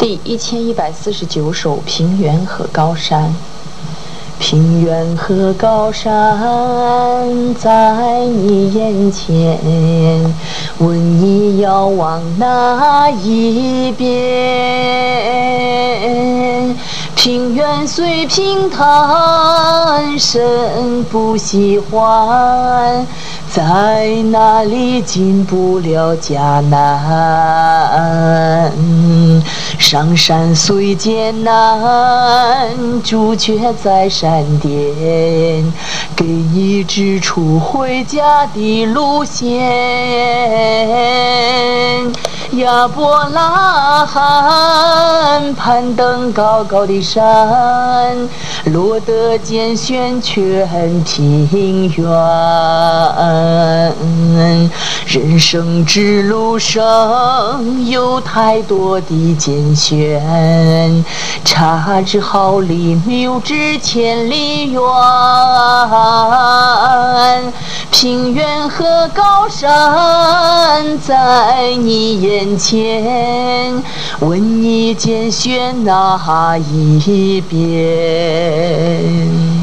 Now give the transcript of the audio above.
第1149首《平原和高山》。平原和高山在你眼前，问你要往哪一边？平原虽平坦，神不喜欢，在那里进不了迦南。上山虽艰难，主却在山巅，给你指出回家的路线。亚伯拉罕攀登高高的山，落得拣选全平原。人生之路上有太多的拣选，差之毫厘，谬之千里远。平原和高山在你眼前，问你拣选哪一边？